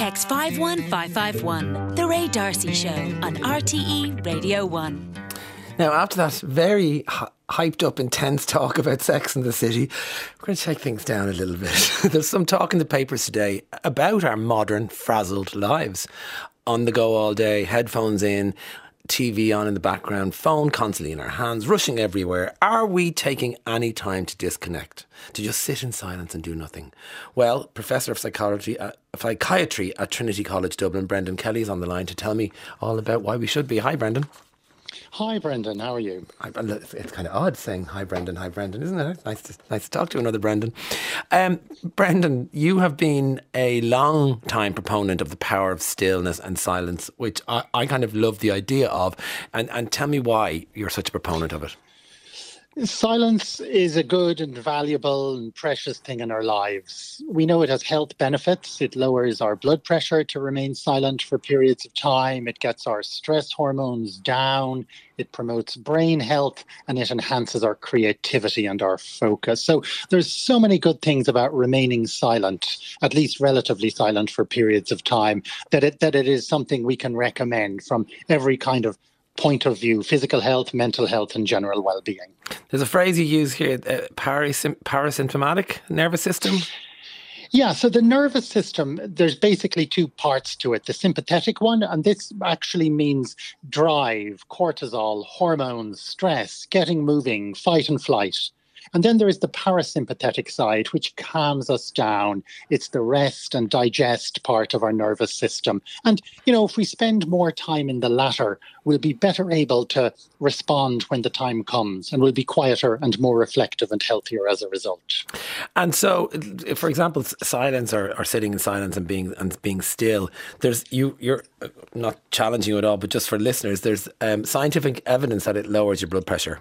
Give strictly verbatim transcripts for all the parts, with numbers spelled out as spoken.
Text five one five five one. The Ray D'Arcy Show on R T E Radio one. Now, after that very hy- hyped up, intense talk about Sex and the City, we're going to take things down a little bit. There's some talk in the papers today about our modern, frazzled lives. On the go all day, headphones in, T V on in the background, phone constantly in our hands, rushing everywhere. Are we taking any time to disconnect, to just sit in silence and do nothing? Well, Professor of Psychology, uh, Psychiatry at Trinity College Dublin, Brendan Kelly, is on the line to tell me all about why we should be. Hi, Brendan. Hi, Brendan. How are you? I, it's kind of odd saying hi, Brendan, hi, Brendan, isn't it? Nice to, nice to talk to another Brendan. Um, Brendan, you have been a long time proponent of the power of stillness and silence, which I, I kind of love the idea of. And, and tell me why you're such a proponent of it. Silence is a good and valuable and precious thing in our lives. We know it has health benefits. It lowers our blood pressure to remain silent for periods of time. It gets our stress hormones down. It promotes brain health, and it enhances our creativity and our focus. So there's so many good things about remaining silent, at least relatively silent for periods of time, that it, that it is something we can recommend from every kind of point of view: physical health, mental health, and general well-being. There's a phrase you use here, uh, parasym- parasympathetic nervous system. Yeah, so the nervous system, there's basically two parts to it. The sympathetic one, and this actually means drive, cortisol, hormones, stress, getting moving, fight and flight. And then there is the parasympathetic side, which calms us down. It's the rest and digest part of our nervous system. And, you know, if we spend more time in the latter, we'll be better able to respond when the time comes, and we'll be quieter and more reflective and healthier as a result. And so, for example, silence or, or sitting in silence and being and being still, there's you, you're not challenging you at all, but just for listeners, there's um, scientific evidence that it lowers your blood pressure.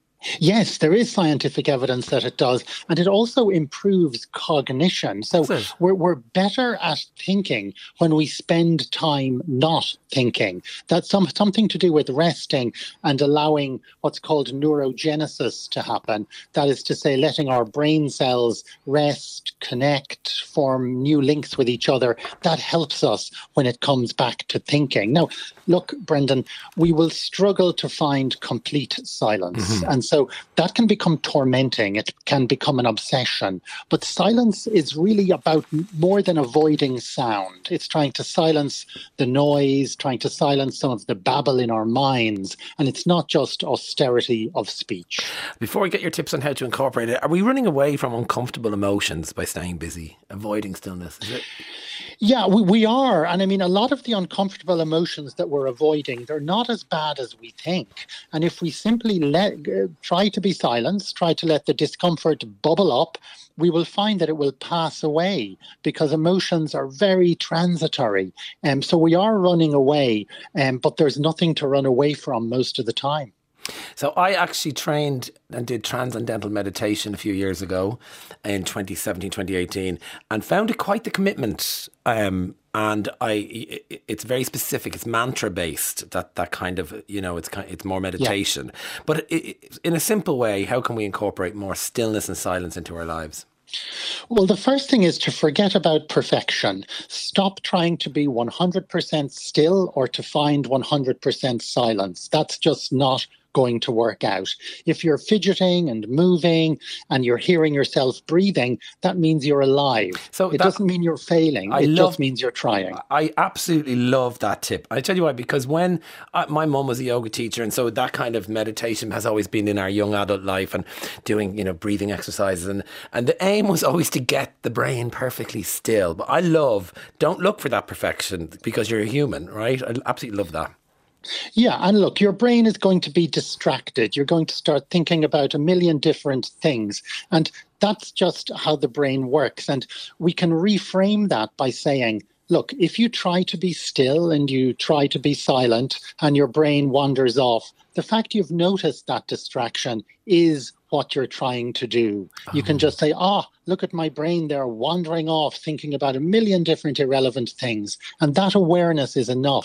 Yes, there is scientific evidence that it does, and it also improves cognition. So we're we're better at thinking when we spend time not thinking. That's some, something to do with resting and allowing what's called neurogenesis to happen. That is to say, letting our brain cells rest, connect, form new links with each other. That helps us when it comes back to thinking. Now, look, Brendan, we will struggle to find complete silence. Mm-hmm. And so that can become tormenting. It can become an obsession. But silence is really about more than avoiding sound. It's trying to silence the noise, trying to silence some of the babble in our minds. And it's not just austerity of speech. Before we get your tips on how to incorporate it, are we running away from uncomfortable emotions by staying busy, avoiding stillness? Is it? Yeah, we, we are. And I mean, a lot of the uncomfortable emotions that we're avoiding, they're not as bad as we think. And if we simply let uh, try to be silent, try to let the discomfort bubble up, we will find that it will pass away, because emotions are very transitory. And um, so we are running away, um, but there's nothing to run away from most of the time. So I actually trained and did transcendental meditation a few years ago in twenty seventeen, twenty eighteen, and found it quite the commitment. Um, and I, it's very specific. It's mantra based. That that kind of, you know, it's kind, it's more meditation. Yeah. But it, it, in a simple way, how can we incorporate more stillness and silence into our lives? Well, the first thing is to forget about perfection. Stop trying to be one hundred percent still or to find one hundred percent silence. That's just not going to work out. If you're fidgeting and moving and you're hearing yourself breathing, that means you're alive. So it that, doesn't mean you're failing. I it love, just means you're trying. I absolutely love that tip. I tell you why, because when uh, my mum was a yoga teacher, and so that kind of meditation has always been in our young adult life, and doing, you know, breathing exercises, and, and the aim was always to get the brain perfectly still. But I love, don't look for that perfection, because you're a human, right? I absolutely love that. Yeah, and look, your brain is going to be distracted. You're going to start thinking about a million different things. And that's just how the brain works. And we can reframe that by saying, look, if you try to be still and you try to be silent and your brain wanders off, the fact you've noticed that distraction is what you're trying to do. Oh. You can just say, ah, oh, look at my brain there wandering off, thinking about a million different irrelevant things. And that awareness is enough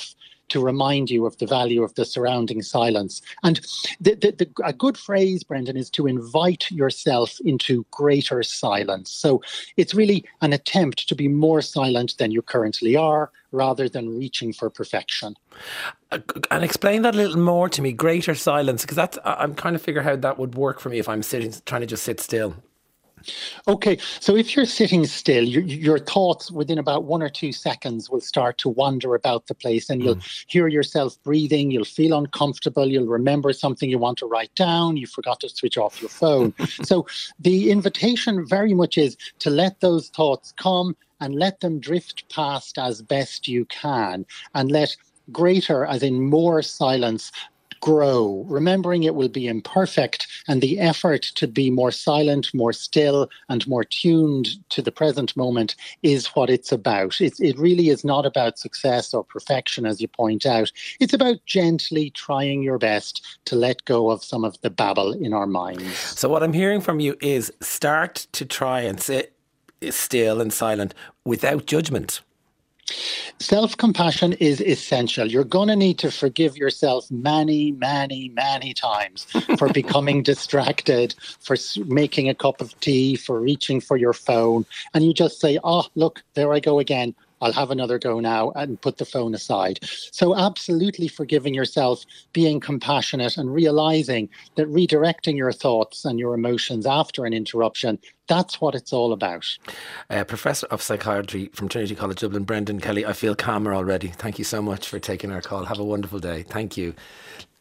to remind you of the value of the surrounding silence. And the, the, the, a good phrase, Brendan, is to invite yourself into greater silence. So it's really an attempt to be more silent than you currently are, rather than reaching for perfection. Uh, and explain that a little more to me, greater silence, because that's, I'm trying to figure out how that would work for me if I'm sitting, trying to just sit still. Okay, so if you're sitting still, your, your thoughts within about one or two seconds will start to wander about the place, and you'll mm. hear yourself breathing, you'll feel uncomfortable, you'll remember something you want to write down, you forgot to switch off your phone. So the invitation very much is to let those thoughts come and let them drift past as best you can, and let greater, as in more silence, grow, remembering it will be imperfect, and the effort to be more silent, more still, and more tuned to the present moment is what it's about. It, it really is not about success or perfection, as you point out. It's about gently trying your best to let go of some of the babble in our minds. So what I'm hearing from you is start to try and sit still and silent without judgment. Self-compassion is essential. You're going to need to forgive yourself many, many, many times for becoming distracted, for making a cup of tea, for reaching for your phone. And you just say, oh, look, there I go again. I'll have another go now, and put the phone aside. So absolutely forgiving yourself, being compassionate, and realizing that redirecting your thoughts and your emotions after an interruption, that's what it's all about. Uh, Professor of Psychiatry from Trinity College Dublin, Brendan Kelly, I feel calmer already. Thank you so much for taking our call. Have a wonderful day. Thank you.